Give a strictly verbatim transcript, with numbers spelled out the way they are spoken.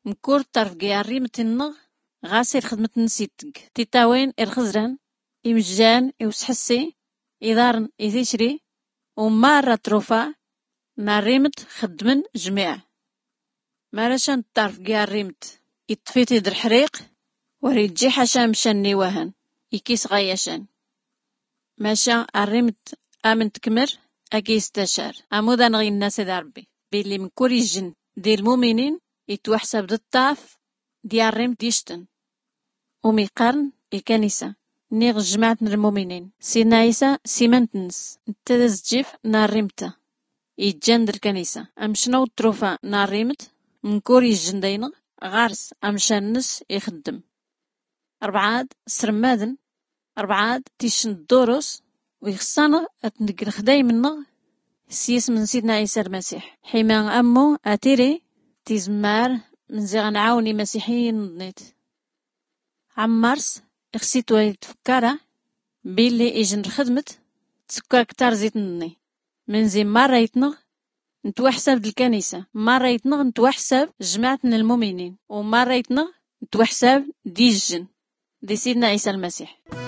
مكور طرف جياري متنغ غاسي الخدمة نسيتك تيتاوين الخزران إمجان إوسحسي إدارن إثيشري ومارة تروفا ناريمت خدمن جميع مارشان طرف جياريمت يطفيتي در حريق وريجي حشام شني وهن يكيس غيشان ماشا الرمت آمن تكمر أكيس تشار أمودا نغي الناس دا ربي بيلي من كوري الجن دي المؤمنين يتوحسب ضد الطاف دي الرمت ديشتن ومي قرن الكنيسة نيغ جماعة المؤمنين سيدنا عيسى سيمنتنس انتدز جيف نار رمتا يتجند الكنيسة أمشنو التروفا نار رمت من كوري الجن دينغ غارس أمشانس يخدم أربعاد سرمادن أربعاد تيشن الدوروس ويخصانا أتنقل خداي منه سيس من سيدنا عيسى المسيح حيما أمو أتيري تيزمار من زيغان عاوني مسيحيين نضنيت عمارس اخسيت ويتفكارا بيلي إجن الخدمت تسكا كتار زيت نضني من زي مرة يتنغ نتوحسب الكنيسة مرة يتنغ نتوحسب جماعة المؤمنين ومرة يتنغ نتوحسب دي الجن دي سيدنا عيسى المسيح.